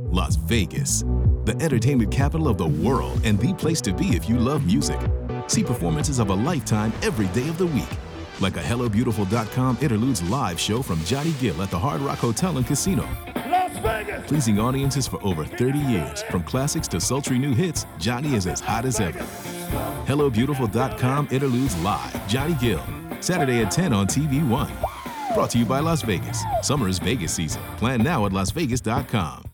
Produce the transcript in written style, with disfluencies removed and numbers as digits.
Las Vegas, the entertainment capital of the world and the place to be if you love music. See performances of a lifetime every day of the week. Like a HelloBeautiful.com Interludes live show from Johnny Gill at the Hard Rock Hotel and Casino. Las Vegas! Pleasing audiences for over 30 years. From classics to sultry new hits, Johnny is as hot as ever. HelloBeautiful.com Interludes live, Johnny Gill. Saturday at 10 on TV1. Brought to you by Las Vegas. Summer is Vegas season. Plan now at LasVegas.com.